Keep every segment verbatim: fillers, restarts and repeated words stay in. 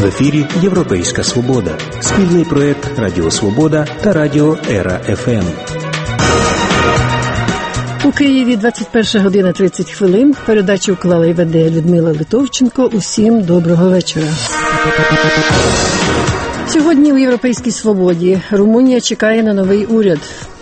В ефірі «Європейська Свобода». Спільний проєкт «Радіо Свобода» та «Радіо Ера еф ем». У Києві двадцять перша година тридцять хвилин. Передачу вклала і веде Людмила Литовченко. Усім доброго вечора. Сьогодні у «Європейській Свободі» Румунія чекає на новий уряд.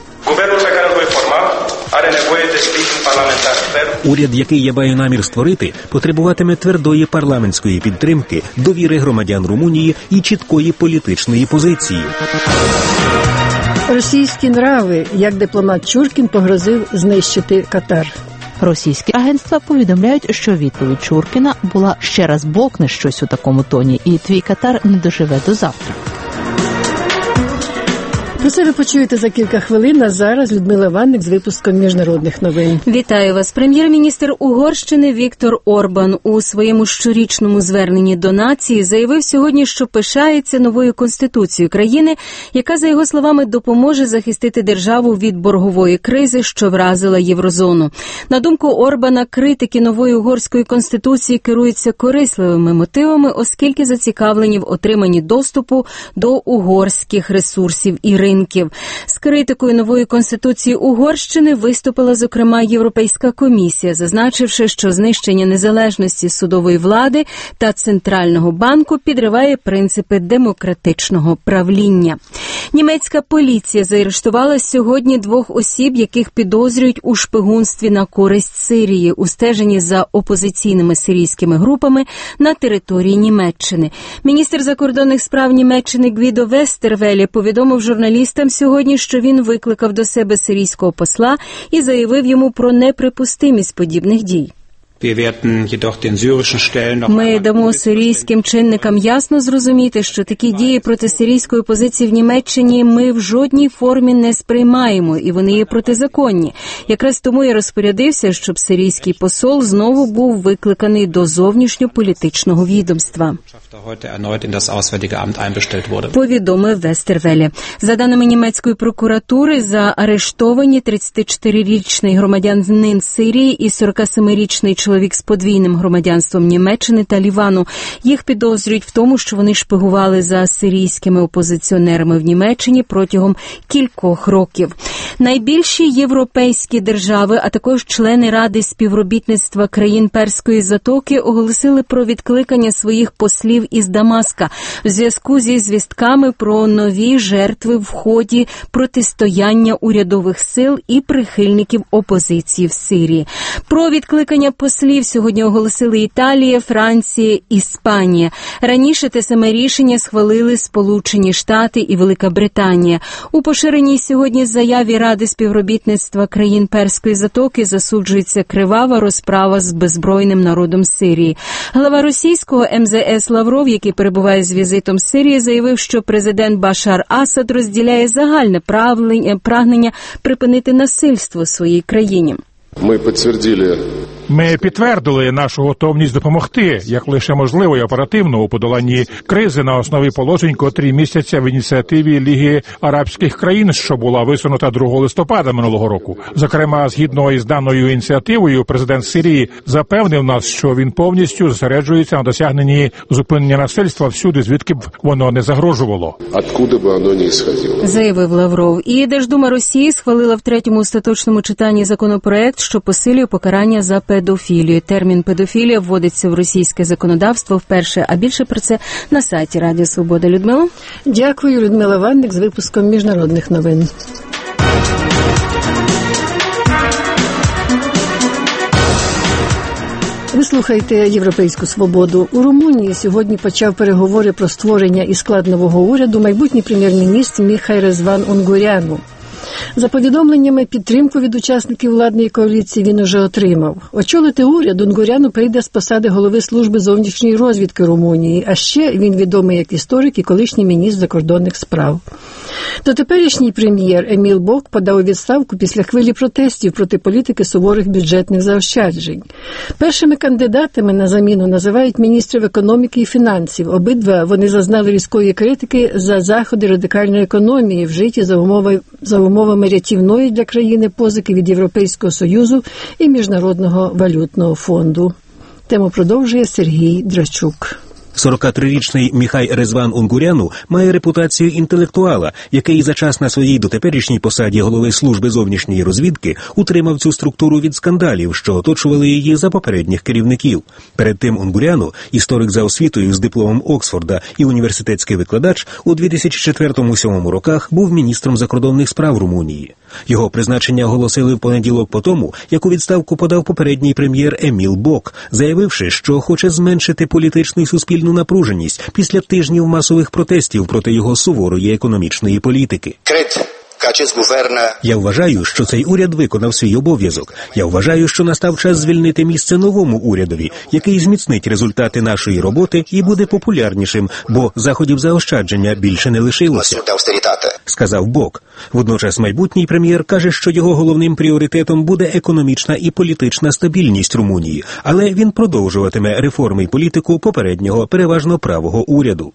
Уряд, який я маю намір створити, потребуватиме твердої парламентської підтримки, довіри громадян Румунії і чіткої політичної позиції. Російські нрави, як дипломат Чуркін погрозив знищити Катар. Російські агентства повідомляють, що відповідь Чуркіна була «ще раз бовкне щось у такому тоні, і твій Катар не доживе до завтра». Про це ви почуєте за кілька хвилин, а зараз Людмила Ванник з випуском міжнародних новин. Вітаю вас. Прем'єр-міністр Угорщини Віктор Орбан у своєму щорічному зверненні до нації заявив сьогодні, що пишається новою конституцією країни, яка, за його словами, допоможе захистити державу від боргової кризи, що вразила єврозону. На думку Орбана, критики нової угорської конституції керуються корисливими мотивами, оскільки зацікавлені в отриманні доступу до угорських ресурсів і ринків. З критикою нової конституції Угорщини виступила, зокрема, Європейська комісія, зазначивши, що знищення незалежності судової влади та Центрального банку підриває принципи демократичного правління. Німецька поліція заарештувала сьогодні двох осіб, яких підозрюють у шпигунстві на користь Сирії, у стеженні за опозиційними сирійськими групами на території Німеччини. Міністр закордонних справ Німеччини Гвідо Вестервелє повідомив журналістам сьогодні, що він викликав до себе сирійського посла і заявив йому про неприпустимість подібних дій. Ми дамо сирійським чинникам ясно зрозуміти, що такі дії проти сирійської опозиції в Німеччині ми в жодній формі не сприймаємо, і вони є протизаконні. Якраз тому я розпорядився, щоб сирійський посол знову був викликаний до зовнішньополітичного відомства. Повідомив Вестервелє. За даними німецької прокуратури, заарештовані тридцятичотирирічний громадянин Сирії і сорокасемирічний чоловік з подвійним громадянством Німеччини та Лівану. Їх підозрюють в тому, що вони шпигували за сирійськими опозиціонерами в Німеччині протягом кількох років. Найбільші європейські держави, а також члени Ради співробітництва країн Перської затоки оголосили про відкликання своїх послів із Дамаска в зв'язку зі звістками про нові жертви в ході протистояння урядових сил і прихильників опозиції в Сирії. Про відкликання послів сьогодні оголосили Італія, Франція, Іспанія. Раніше те саме рішення схвалили Сполучені Штати і Велика Британія. У поширеній сьогодні заяві Ради співробітництва країн Перської затоки засуджується кривава розправа з беззбройним народом Сирії. Глава російського ем зе ес Лавров, який перебуває з візитом з Сирії, заявив, що президент Башар Асад розділяє загальне прагнення припинити насильство в своїй країні. Ми підтвердили Ми підтвердили нашу готовність допомогти, як лише можливо і оперативно у подоланні кризи на основі положень, котрі містяться в ініціативі Ліги арабських країн, що була висунута другого листопада минулого року. Зокрема, згідно із даною ініціативою, президент Сирії запевнив нас, що він повністю зосереджується на досягненні зупинення насильства всюди, звідки б воно не загрожувало. Откуда б воно не ісходило, заявив Лавров. І Держдума Росії схвалила в третьому остаточному читанні законопроект, що посилює покарання за педофілію. Термін педофілія вводиться в російське законодавство вперше, а більше про це на сайті Радіо Свобода. Людмила? Дякую, Людмила Ванник з випуском міжнародних новин. Ви слухаєте «Європейську Свободу». У Румунії сьогодні почав переговори про створення і склад нового уряду майбутній прем'єр-міністр Міхай Резван Унгуряну. За повідомленнями, підтримку від учасників владної коаліції він уже отримав. Очолити уряд Унгуряну прийде з посади голови служби зовнішньої розвідки Румунії, а ще він відомий як історик і колишній міністр закордонних справ. Дотеперішній прем'єр Еміл Бок подав у відставку після хвилі протестів проти політики суворих бюджетних заощаджень. Першими кандидатами на заміну називають міністрів економіки і фінансів. Обидва вони зазнали різкої критики за заходи радикальної економії, вжиті за умови, за умовами рятівної для країни позики від Європейського Союзу і Міжнародного валютного фонду. Тему продовжує Сергій Драчук. сорокатрирічний Міхай Резван Унгуряну має репутацію інтелектуала, який за час на своїй дотеперішній посаді голови служби зовнішньої розвідки утримав цю структуру від скандалів, що оточували її за попередніх керівників. Перед тим Унгуряну, історик за освітою з дипломом Оксфорда і університетський викладач, у дві тисячі четвертому - дві тисячі сьомому роках був міністром закордонних справ Румунії. Його призначення оголосили в понеділок по тому, як у відставку подав попередній прем'єр Еміл Бок, заявивши, що хоче зменшити політичну і суспільну напруженість після тижнів масових протестів проти його суворої економічної політики. Я вважаю, що цей уряд виконав свій обов'язок. Я вважаю, що настав час звільнити місце новому урядові, який зміцнить результати нашої роботи і буде популярнішим, бо заходів заощадження більше не лишилося, сказав Бок. Водночас майбутній прем'єр каже, що його головним пріоритетом буде економічна і політична стабільність Румунії, але він продовжуватиме реформи і політику попереднього переважно правого уряду.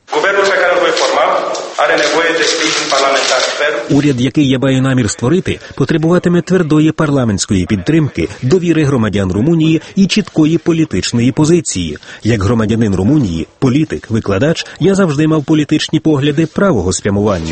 Уряд, який я маю намір створити, потребуватиме твердої парламентської підтримки, довіри громадян Румунії і чіткої політичної позиції. Як громадянин Румунії, політик, викладач, я завжди мав політичні погляди правого спрямування,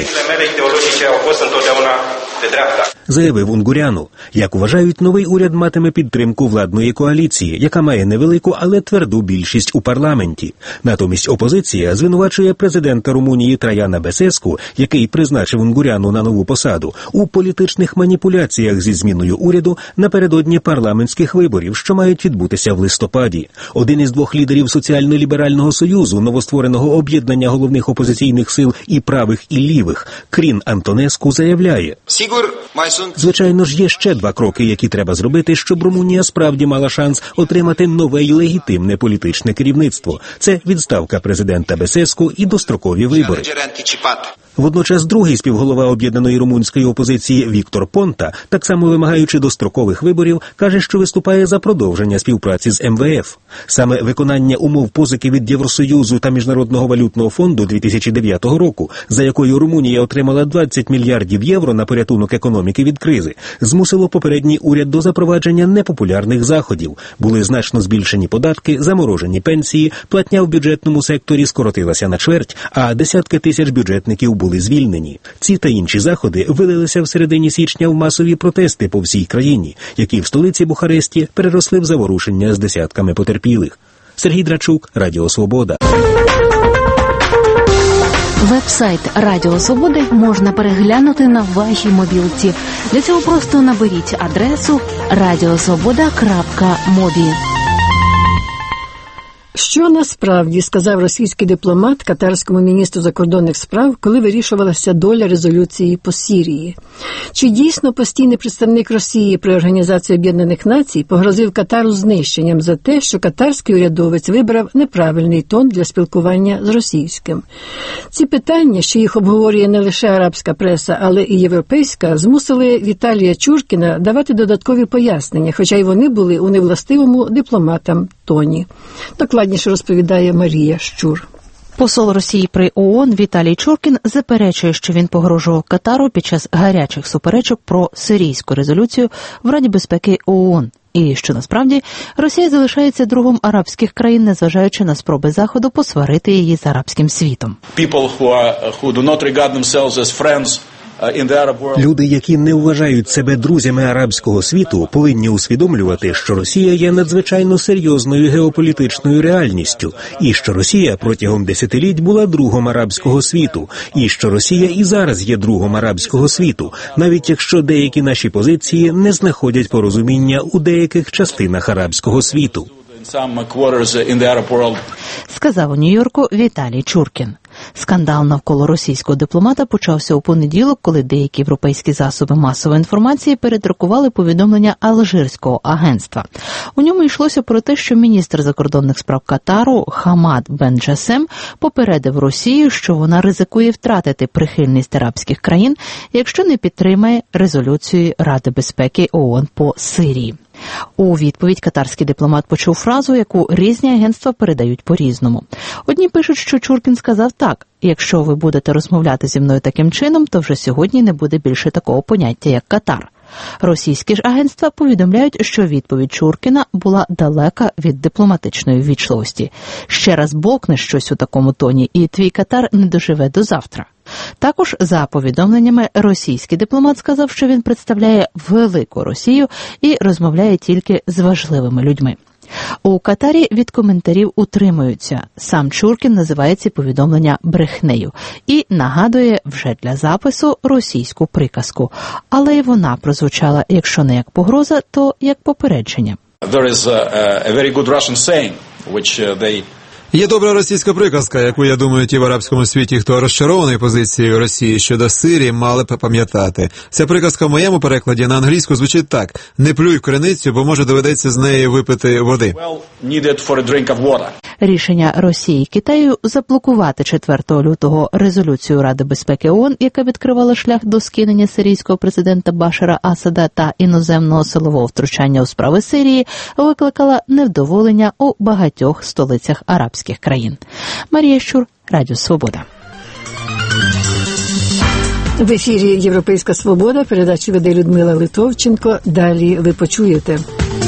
заявив Унгуряну. Як вважають, новий уряд матиме підтримку владної коаліції, яка має невелику, але тверду більшість у парламенті. Натомість опозиція звинувачує президента Румунії Траяна Бесеску, який призначив Унгуряну на нову посаду, у політичних маніпуляціях зі зміною уряду напередодні парламентських виборів, що мають відбутися в листопаді. Один із двох лідерів Соціально-ліберального союзу, новоствореного об'єднання головних опозиційних сил і правих, і лівих, Крін Антонеску, заявляє: звичайно ж, є ще два кроки, які треба зробити, щоб Румунія справді мала шанс отримати нове й легітимне політичне керівництво. Це відставка президента Бесеску і дострокові вибори. Водночас другий співголова об'єднаної румунської опозиції Віктор Понта, так само вимагаючи дострокових виборів, каже, що виступає за продовження співпраці з ем ве еф. Саме виконання умов позики від Євросоюзу та Міжнародного валютного фонду дві тисячі дев'ятого року, за якою Румунія отримала двадцять мільярдів євро на порятунок економіки від кризи, змусило попередній уряд до запровадження непопулярних заходів. Були значно збільшені податки, заморожені пенсії, платня в бюджетному секторі скоротилася на чверть, а десятки тисяч бюджетників були були звільнені. Ці та інші заходи вилилися в середині січня в масові протести по всій країні, які в столиці Бухаресті переросли в заворушення з десятками потерпілих. Сергій Драчук, Радіо Свобода. Веб-сайт Радіо Свободи можна переглянути на вашій мобілці. Для цього просто наберіть адресу радіосвобода крапка мобі. Що насправді сказав російський дипломат катарському міністру закордонних справ, коли вирішувалася доля резолюції по Сирії? Чи дійсно постійний представник Росії при Організації Об'єднаних Націй погрозив Катару знищенням за те, що катарський урядовець вибрав неправильний тон для спілкування з російським? Ці питання, що їх обговорює не лише арабська преса, але і європейська, змусили Віталія Чуркіна давати додаткові пояснення, хоча й вони були у невластивому дипломатам тоні. Докладніше розповідає Марія Щур. Посол Росії при ООН Віталій Чуркін заперечує, що він погрожував Катару під час гарячих суперечок про сирійську резолюцію в Раді безпеки ООН. І що насправді Росія залишається другом арабських країн, незважаючи на спроби Заходу посварити її з арабським світом. Люди, які не вважають себе друзями арабського світу, повинні усвідомлювати, що Росія є надзвичайно серйозною геополітичною реальністю, і що Росія протягом десятиліть була другом арабського світу, і що Росія і зараз є другом арабського світу, навіть якщо деякі наші позиції не знаходять порозуміння у деяких частинах арабського світу. Сказав у Нью-Йорку Віталій Чуркін. Скандал навколо російського дипломата почався у понеділок, коли деякі європейські засоби масової інформації передрукували повідомлення алжирського агентства. У ньому йшлося про те, що міністр закордонних справ Катару Хамад бен Джасем попередив Росію, що вона ризикує втратити прихильність арабських країн, якщо не підтримає резолюцію Ради безпеки ООН по Сирії. У відповідь катарський дипломат почув фразу, яку різні агентства передають по-різному. Одні пишуть, що Чуркін сказав так: якщо ви будете розмовляти зі мною таким чином, то вже сьогодні не буде більше такого поняття, як Катар. Російські ж агентства повідомляють, що відповідь Чуркіна була далека від дипломатичної ввічливості. Ще раз бовкне щось у такому тоні, і твій Катар не доживе до завтра. Також, за повідомленнями, російський дипломат сказав, що він представляє велику Росію і розмовляє тільки з важливими людьми. У Катарі від коментарів утримуються. Сам Чуркін називає ці повідомлення брехнею і нагадує вже для запису російську приказку. Але й вона прозвучала, якщо не як погроза, то як попередження. There is a, a very good Russian saying, which they... Є добра російська приказка, яку, я думаю, ті в арабському світі, хто розчарований позицією Росії щодо Сирії, мали б пам'ятати. Ця приказка в моєму перекладі на англійську звучить так: «Не плюй в криницю, бо може доведеться з неї випити води». Well needed for a drink of water. Рішення Росії і Китаю заблокувати четвертого лютого резолюцію Ради безпеки ООН, яка відкривала шлях до скинення сирійського президента Башара Асада та іноземного силового втручання у справи Сирії, викликала невдоволення у багатьох столицях арабських країн. Марія Щур, Радіо Свобода. В ефірі «Європейська свобода», передачу веде Людмила Литовченко. Далі ви почуєте.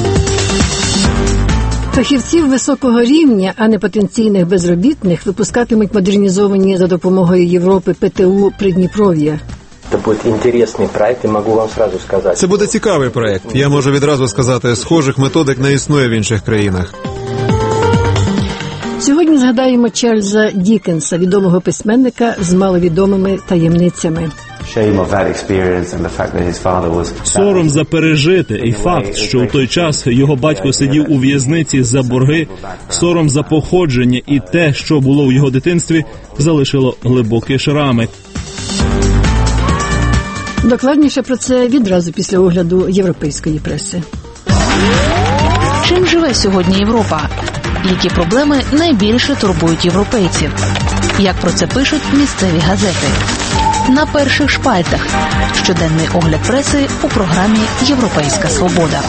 Фахівців високого рівня, а не потенційних безробітних, випускатимуть модернізовані за допомогою Європи ПТУ Придніпров'я. Це буде інтересний проект, і можу вам одразу сказати. Це буде цікавий проект. Я можу відразу сказати, схожих методик не існує в інших країнах. Сьогодні згадаємо Чарльза Дікенса, відомого письменника з маловідомими таємницями. Сором за пережите і факт, що у той час його батько сидів у в'язниці за борги, сором за походження і те, що було в його дитинстві, залишило глибокі шрами. Докладніше про це відразу після огляду європейської преси. Чим живе сьогодні Європа? Які проблеми найбільше турбують європейців? Як про це пишуть місцеві газети? На перших шпальтах. Щоденний огляд преси у програмі «Європейська свобода».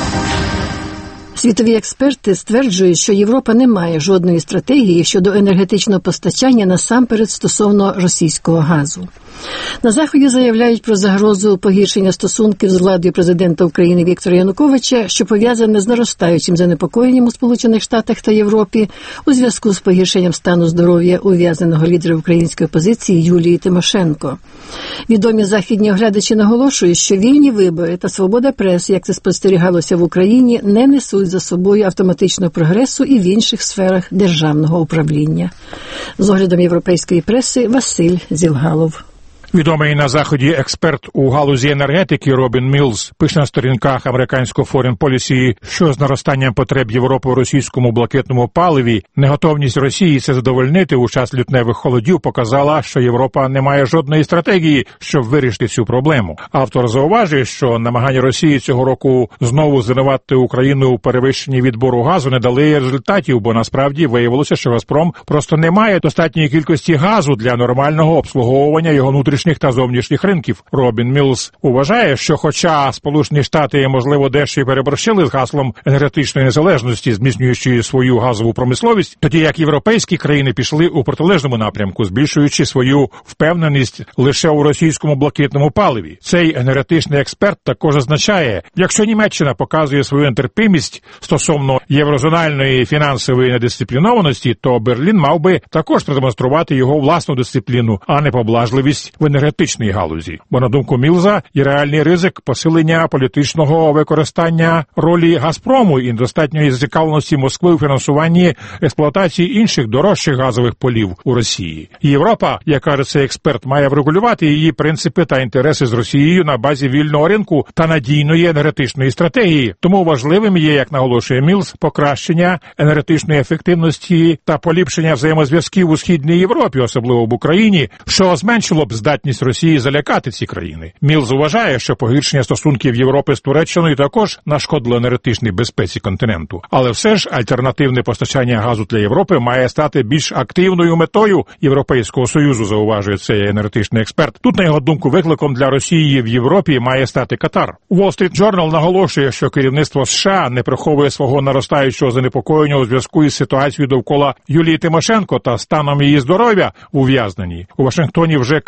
Світові експерти стверджують, що Європа не має жодної стратегії щодо енергетичного постачання насамперед стосовно російського газу. На Заході заявляють про загрозу погіршення стосунків з владою президента України Віктора Януковича, що пов'язане з наростаючим занепокоєнням у Сполучених Штатах та Європі у зв'язку з погіршенням стану здоров'я ув'язненого лідера української опозиції Юлії Тимошенко. Відомі західні оглядачі наголошують, що вільні вибори та свобода преси, як це спостерігалося в Україні, не несуть за собою автоматичного прогресу і в інших сферах державного управління. З оглядом європейської преси Василь Зілгалов. Відомий на Заході експерт у галузі енергетики Робін Мілз пише на сторінках американського Foreign Policy, що з наростанням потреб Європи у російському блакитному паливі неготовність Росії це задовольнити у час лютневих холодів показала, що Європа не має жодної стратегії, щоб вирішити цю проблему. Автор зауважує, що намагання Росії цього року знову звинуватити Україну у перевищенні відбору газу не дали результатів, бо насправді виявилося, що Газпром просто не має достатньої кількості газу для нормального обслуговування його внутрішніх та зовнішніх ринків. Робін Мілз вважає, що хоча Сполучені Штати, можливо, дещо й переборщили з гаслом енергетичної незалежності, зміцнюючи свою газову промисловість, тоді як європейські країни пішли у протилежному напрямку, збільшуючи свою впевненість лише у російському блакитному паливі. Цей енергетичний експерт також зазначає, якщо Німеччина показує свою нетерпимість стосовно єврозональної фінансової недисциплінованості, то Берлін мав би також продемонструвати його власну дисципліну, а не поблажливість в енергетичній галузі. Бо, на думку Мілза, є реальний ризик посилення політичного використання ролі Газпрому і недостатньої зацікавленості Москви у фінансуванні експлуатації інших дорожчих газових полів у Росії. Європа, як каже цей експерт, має врегулювати її принципи та інтереси з Росією на базі вільного ринку та надійної енергетичної стратегії. Тому важливим є, як наголошує Мілз, покращення енергетичної ефективності та поліпшення взаємозв'язків у Східній Європі, особливо в Україні, що зменшило б здатність Росії залякати ці країни. Мілз вважає, що погіршення стосунків Європи з Туреччиною також нашкодило енергетичній безпеці континенту. Але все ж альтернативне постачання газу для Європи має стати більш активною метою Європейського Союзу, зауважує цей енергетичний експерт. Тут, на його думку, викликом для Росії в Європі має стати Катар. Wall Street Journal наголошує, що керівництво США не приховує свого наростаючого занепокоєння у зв'язку із ситуацією довкола Юлії Тимошенко та станом її здоров'я у ув'язненні. У Вашингтоні вже кажуть про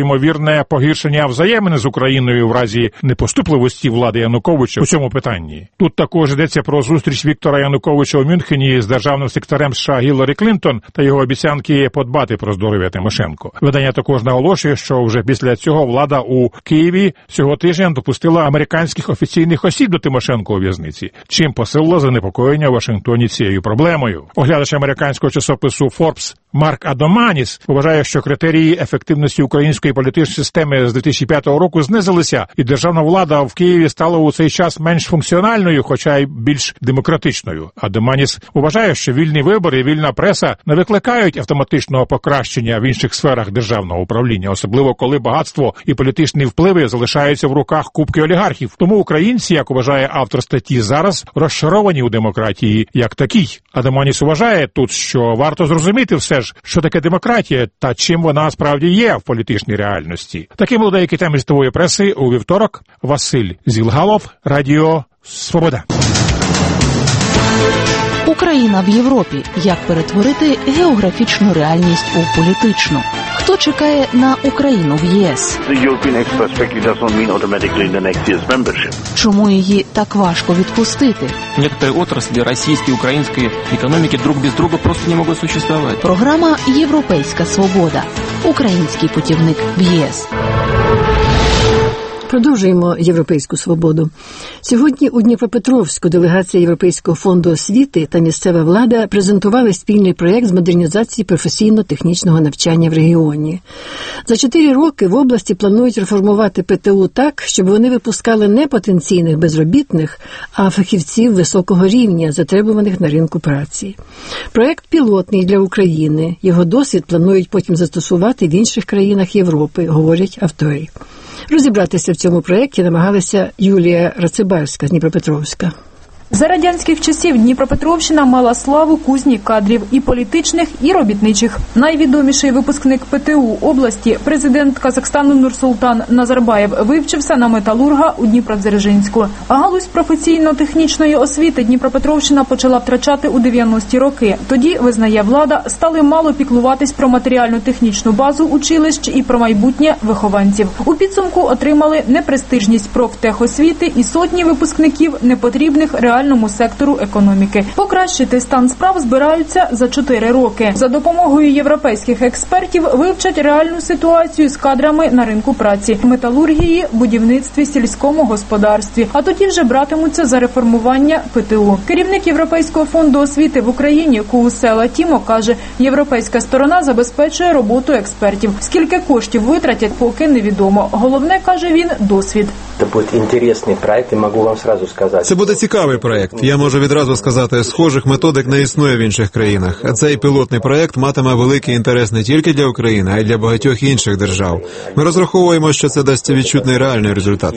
ймовірне погіршення взаємин з Україною в разі непоступливості влади Януковича у цьому питанні. Тут також йдеться про зустріч Віктора Януковича у Мюнхені з державним секретарем США Гілларі Клінтон та його обіцянки подбати про здоров'я Тимошенко. Видання також наголошує, що вже після цього влада у Києві цього тижня допустила американських офіційних осіб до Тимошенко у в'язниці, чим посилило занепокоєння у Вашингтоні цією проблемою. Оглядач американського часопису Forbes Марк Адаманіс вважає, що критерії ефективності української політичної системи з дві тисячі п'ятого року знизилися, і державна влада в Києві стала у цей час менш функціональною, хоча й більш демократичною. Адаманіс вважає, що вільні вибори і вільна преса не викликають автоматичного покращення в інших сферах державного управління, особливо коли багатство і політичні впливи залишаються в руках купки олігархів. Тому українці, як вважає автор статті, зараз розчаровані у демократії як такій. Адаманіс вважає тут, що варто зрозуміти все ж, що таке демократія та чим вона справді є в політичній реальності. Такі були деякі теми світової преси у вівторок. Василь Зілгалов, Радіо Свобода. Україна в Європі. Як перетворити географічну реальність у політичну? Хто чекає на Україну в ЄС? Чому її так важко відпустити? Некоторые отрасли российской и украинской экономики друг без друга просто не могут существовать. Програма «Європейська свобода». Український путівник в ЄС. Продовжуємо європейську свободу. Сьогодні у Дніпропетровську делегація Європейського фонду освіти та місцева влада презентували спільний проєкт з модернізації професійно-технічного навчання в регіоні. За чотири роки в області планують реформувати ПТУ так, щоб вони випускали не потенційних безробітних, а фахівців високого рівня, затребуваних на ринку праці. Проєкт пілотний для України. Його досвід планують потім застосувати в інших країнах Європи, говорять автори. Розібратися в цьому проєкті намагалася Юлія Рацибарська з Дніпропетровська. За радянських часів Дніпропетровщина мала славу кузні кадрів і політичних, і робітничих. Найвідоміший випускник ПТУ області, президент Казахстану Нурсултан Назарбаєв, вивчився на металурга у Дніпродзержинську. А галузь професійно-технічної освіти Дніпропетровщина почала втрачати у дев'яності роки. Тоді, визнає влада, стали мало піклуватись про матеріально-технічну базу училищ і про майбутнє вихованців. У підсумку отримали непрестижність профтехосвіти і сотні випускників непотрібних реальних сектору економіки. Покращити стан справ збираються за чотири роки. За допомогою європейських експертів вивчать реальну ситуацію з кадрами на ринку праці, металургії, будівництві, сільському господарстві. А тоді вже братимуться за реформування ПТУ. Керівник Європейського фонду освіти в Україні Куусела Тімо каже, європейська сторона забезпечує роботу експертів. Скільки коштів витратять, поки невідомо. Головне, каже він, досвід. Це буде інтересний проект, і можу вам одразу сказати. Це буде цікавий проект. Я можу відразу сказати, схожих методик не існує в інших країнах. А цей пілотний проект матиме великий інтерес не тільки для України, а й для багатьох інших держав. Ми розраховуємо, що це дасть відчутний реальний результат.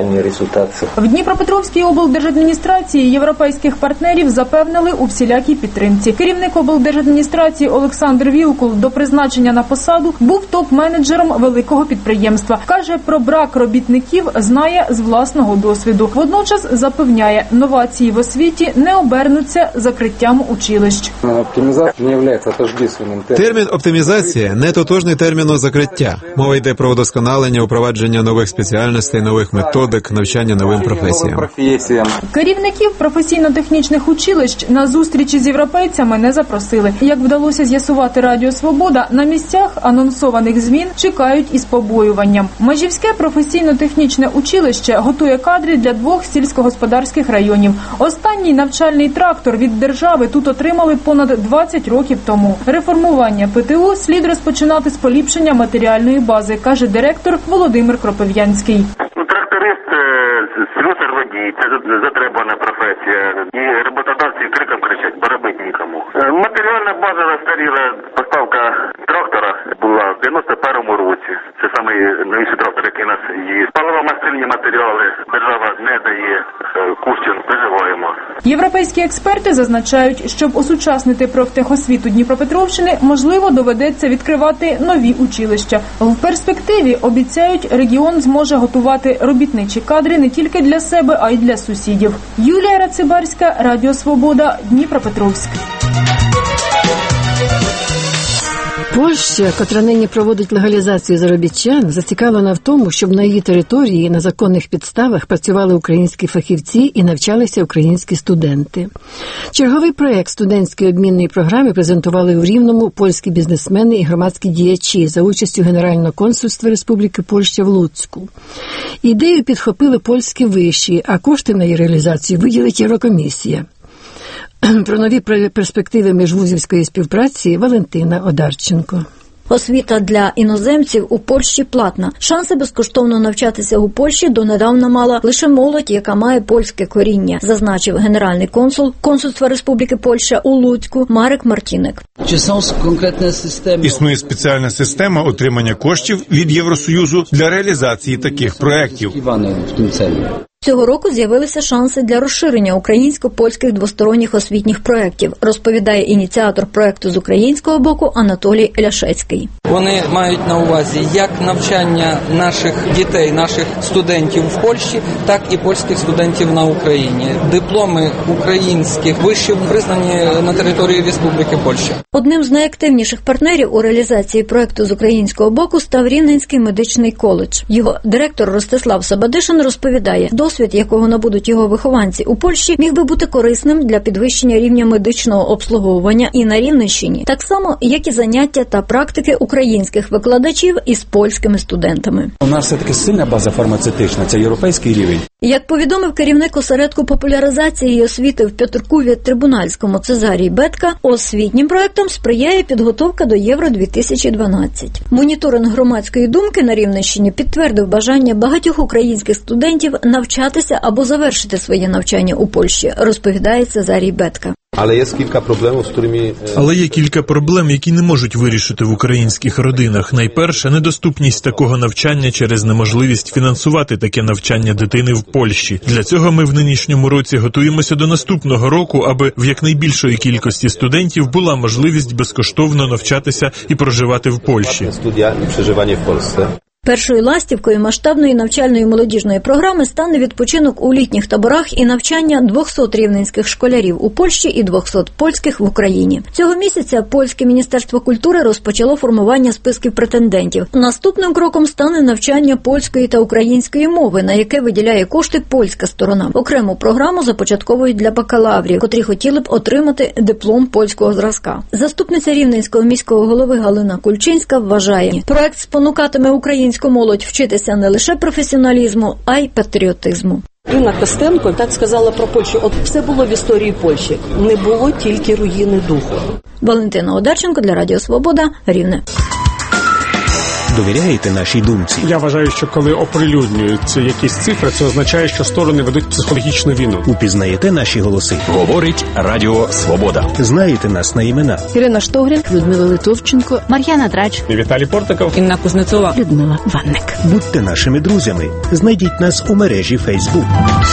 В Дніпропетровській облдержадміністрації європейських партнерів запевнили у всілякій підтримці. Керівник облдержадміністрації Олександр Вілкул до призначення на посаду був топ-менеджером великого підприємства. Каже, про брак робітників знає з власного досвіду. Водночас запевняє, новації в освіті не обернуться закриттям училищ. Термін «оптимізація» не тотожний терміну «закриття». Мова йде про удосконалення, упровадження нових спеціальностей, нових методик, навчання новим професіям. Керівників професійно-технічних училищ на зустрічі з європейцями не запросили. Як вдалося з'ясувати Радіо Свобода, на місцях анонсованих змін чекають із побоюванням. Межівське професійно-технічне училище готує кадри для двох сільськогосподарських районів. Останній навчальний трактор від держави тут отримали понад двадцять років тому. Реформування ПТУ слід розпочинати з поліпшення матеріальної бази, каже директор Володимир Кропив'янський. Тракторист, слюсар-водій – це затребувана професія. І роботодавці криком кричать, бо робити нікому. Матеріальна база застаріла, поставка трактора була в дев'яносто першому році. Це самий новіший трактор, який у нас є. Паливо-мастильні матеріали держава не дає коштів, переживаємо. Європейські експерти зазначають, щоб осучаснити профтехосвіту Дніпропетровщини, можливо, доведеться відкривати нові училища. В перспективі, обіцяють, регіон зможе готувати робітничі кадри не тільки для себе, а й для сусідів. Юлія Рацибарська, Радіо Свобода, Дніпропетровськ. Польща, котра нині проводить легалізацію заробітчан, зацікавлена в тому, щоб на її території на законних підставах працювали українські фахівці і навчалися українські студенти. Черговий проєкт студентської обмінної програми презентували у Рівному польські бізнесмени і громадські діячі за участю Генерального консульства Республіки Польща в Луцьку. Ідею підхопили польські виші, а кошти на її реалізацію виділить Єврокомісія. Про нові перспективи міжвузівської співпраці Валентина Одарченко. Освіта для іноземців у Польщі платна. Шанси безкоштовно навчатися у Польщі донедавна мала лише молодь, яка має польське коріння, зазначив генеральний консул Консульства Республіки Польща у Луцьку Марек Мартінек. Існує спеціальна система отримання коштів від Євросоюзу для реалізації таких проєктів. Цього року з'явилися шанси для розширення українсько-польських двосторонніх освітніх проєктів, розповідає ініціатор проєкту з українського боку Анатолій Ляшецький. Вони мають на увазі як навчання наших дітей, наших студентів в Польщі, так і польських студентів на Україні. Дипломи українських вишів признані на території Республіки Польща. Одним з найактивніших партнерів у реалізації проєкту з українського боку став Рівненський медичний коледж. Його директор Ростислав Сабадишин розповідає, досвід, якого набудуть його вихованці у Польщі, міг би бути корисним для підвищення рівня медичного обслуговування і на Рівненщині, так само, як і заняття та практики українських викладачів із польськими студентами. У нас все-таки сильна база фармацевтична, це європейський рівень. Як повідомив керівник осередку популяризації і освіти в Петркові Трибунальському Цезарій Бетка, освітнім проектам сприяє підготовка до Євро дві тисячі дванадцять. Моніторинг громадської думки на Рівненщині підтвердив бажання багатьох українських студентів навчатися або завершити своє навчання у Польщі, розповідає Цезарій Бетка. Але є кілька проблем, з якими... Але є кілька проблем, які не можуть вирішити в українських родинах. Найперше – недоступність такого навчання через неможливість фінансувати таке навчання дитини в Польщі. Для цього ми в нинішньому році готуємося до наступного року, аби в якнайбільшої кількості студентів була можливість безкоштовно навчатися і проживати в Польщі. Студія і проживання в Польщі. Першою ластівкою масштабної навчальної молодіжної програми стане відпочинок у літніх таборах і навчання двохсот рівненських школярів у Польщі і двохсот польських в Україні. Цього місяця польське Міністерство культури розпочало формування списків претендентів. Наступним кроком стане навчання польської та української мови, на яке виділяє кошти польська сторона. Окрему програму започатковують для бакалаврів, котрі хотіли б отримати диплом польського зразка. Заступниця Рівненського міського голови Галина Кульчинська вважає, проект спонукатиме українську молодь вчитися не лише професіоналізму, а й патріотизму. Інна Костенко так сказала про Польщу. От все було в історії Польщі. Не було тільки руїни духу. Валентина Одарченко для Радіо Свобода, Рівне. Довіряєте нашій думці? Я вважаю, що коли оприлюднюються якісь цифри, це означає, що сторони ведуть психологічну війну. Упізнаєте наші голоси? Говорить Радіо Свобода. Знаєте нас на імена? Ірина Штогрін, Людмила Литовченко, Мар'яна Драч, Віталій Портиков, Інна Кузнецова, Людмила Ванник. Будьте нашими друзями. Знайдіть нас у мережі Facebook.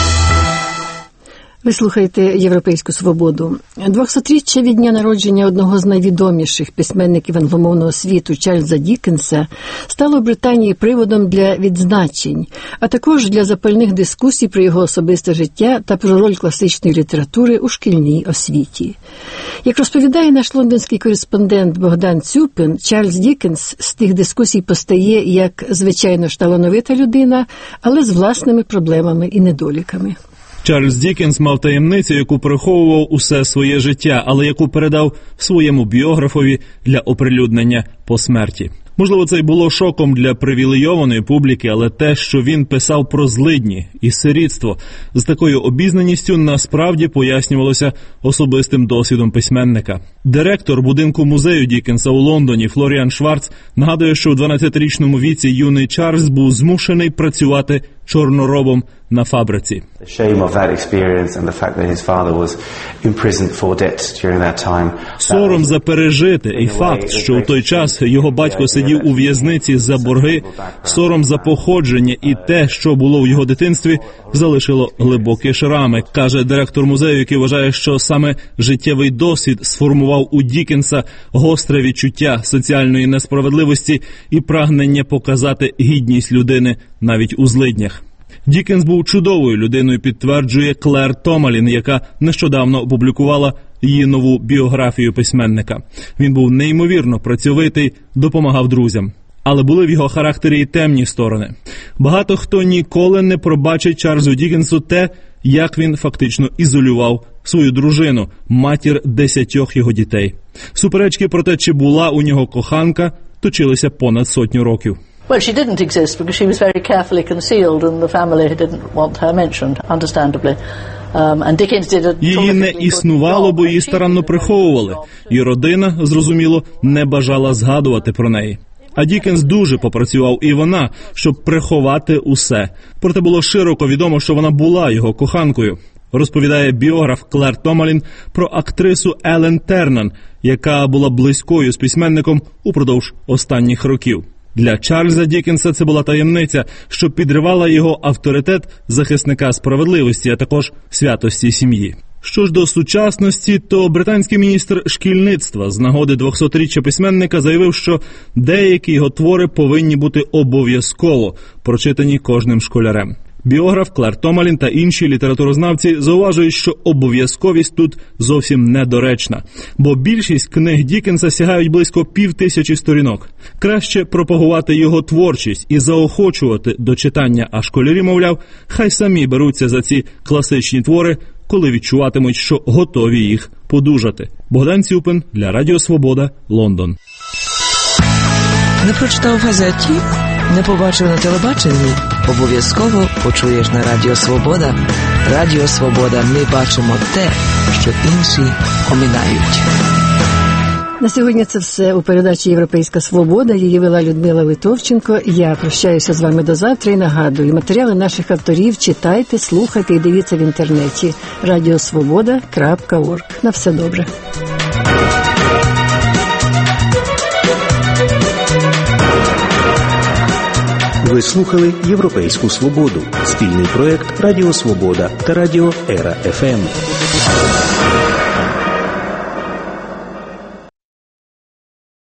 Ви слухаєте «Європейську свободу». двохсотріччя від дня народження одного з найвідоміших письменників англомовного світу Чарльза Діккенса стало в Британії приводом для відзначень, а також для запальних дискусій про його особисте життя та про роль класичної літератури у шкільній освіті. Як розповідає наш лондонський кореспондент Богдан Цюпин, Чарльз Діккенс з тих дискусій постає як, звичайно ж, талановита людина, але з власними проблемами і недоліками. Чарльз Діккенс мав таємницю, яку приховував усе своє життя, але яку передав своєму біографові для оприлюднення по смерті. Можливо, це й було шоком для привілейованої публіки, але те, що він писав про злидні і сирітство, з такою обізнаністю насправді пояснювалося особистим досвідом письменника. Директор будинку музею Діккенса у Лондоні Флоріан Шварц нагадує, що у дванадцятирічному віці юний Чарльз був змушений працювати чорноробом на фабриці. Сором за пережите і факт, що у той час його батько сидів у в'язниці за борги, сором за походження і те, що було в його дитинстві, залишило глибокі шрами, каже директор музею, який вважає, що саме життєвий досвід сформував у Діккенса гостре відчуття соціальної несправедливості і прагнення показати гідність людини навіть у злиднях. Діккенс був чудовою людиною, підтверджує Клер Томалін, яка нещодавно опублікувала її нову біографію письменника. Він був неймовірно працьовитий, допомагав друзям. Але були в його характері і темні сторони. Багато хто ніколи не пробачить Чарльзу Діккенсу те, як він фактично ізолював свою дружину, матір десятьох його дітей. Суперечки про те, чи була у нього коханка, точилися понад сотню років. Well, she didn't exist because she was very carefully concealed and the family didn't want her mentioned, understandably. Um, and Dickens did a Її не існувало, бо її старанно приховували. І родина, зрозуміло, не бажала згадувати про неї. А Діккенс дуже попрацював і вона, щоб приховати усе. Проте було широко відомо, що вона була його коханкою. Розповідає біограф Клер Томалін про актрису Елен Тернан, яка була близькою з письменником упродовж останніх років. Для Чарльза Діккенса це була таємниця, що підривала його авторитет захисника справедливості, а також святості сім'ї. Що ж до сучасності, то британський міністр шкільництва з нагоди двохсотріччя письменника заявив, що деякі його твори повинні бути обов'язково прочитані кожним школярем. Біограф Клер Томалін та інші літературознавці зауважують, що обов'язковість тут зовсім недоречна, бо більшість книг Діккенса сягають близько півтисячі сторінок. Краще пропагувати його творчість і заохочувати до читання, а школярі, мовляв, хай самі беруться за ці класичні твори, коли відчуватимуть, що готові їх подужати. Богдан Цюпин для Радіо Свобода, Лондон. Не прочитав в газеті? Не побачив на телебаченні? Обов'язково почуєш на Радіо Свобода. Радіо Свобода. Ми бачимо те, що інші оминають. На сьогодні це все у передачі «Європейська свобода». Її вела Людмила Литовченко. Я прощаюся з вами до завтра і нагадую, матеріали наших авторів читайте, слухайте і дивіться в інтернеті. радіосвобода крапка орг. На все добре. Ви слухали «Європейську свободу» – спільний проєкт «Радіо Свобода» та «Радіо Ера еф ем».